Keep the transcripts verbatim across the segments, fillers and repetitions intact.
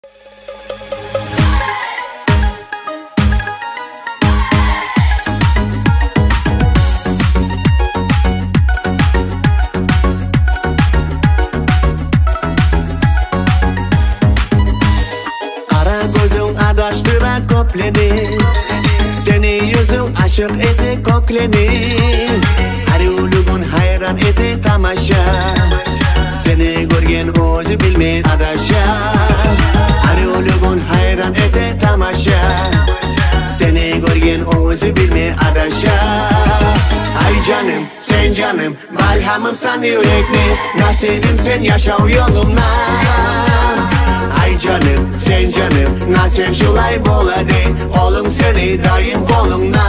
Kara gözün adaştıra kopleni, seni yüzün aşık eti kokleni. Her ulugun hayran eti tamaşa, seni görgen özü bilmez adaşa. Her ulugun hayran eti tamaşa, seni görgen özü bilmez adaşa. Ay canım sen canım, malhamımsan yürekli, nasibim sen yaşav yolumda. Ay canım sen canım, nasip şulay boladı, olun seni daim kolunda.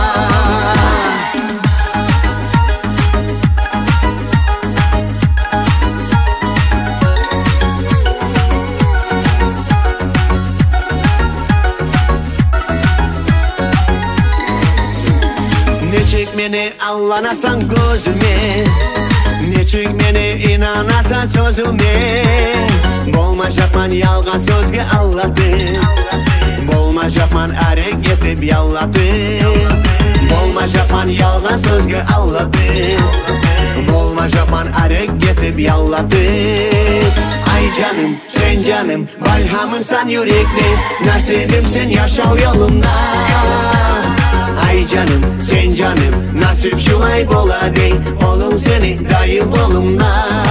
Ne çekmeni anlanasan gözüme, ne çekmeni inanasan sözüme. Bolma yapman yalgan sözge anladı, bolma yapman erek etip yalladı. Bolma yapman yalgan sözge anladı, bolma yapman erek etip yalladı. Ay canım sen canım, balhamımsan yürekli, nasibim sen yaşav yolumda. Ay canım sen canım, nasip şulay boladı, olun seni daim kolumda.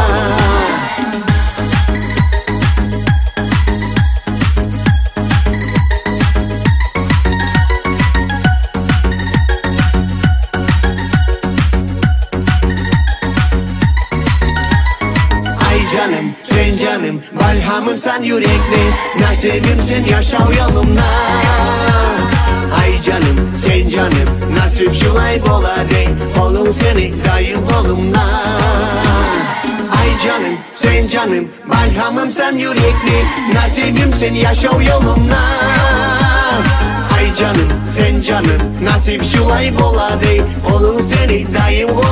Canım sen canım, balhamımsan yürekli, nasibim sen yaşav yolumda. Ay canım sen canım, nasip şulay boladı, olun seni daim kolumda. Ay canım sen canım, balhamımsan yürekli, nasibim sen yaşav yolumda. Ay canım sen canım, nasip şulay boladı, olun seni daim kolumda.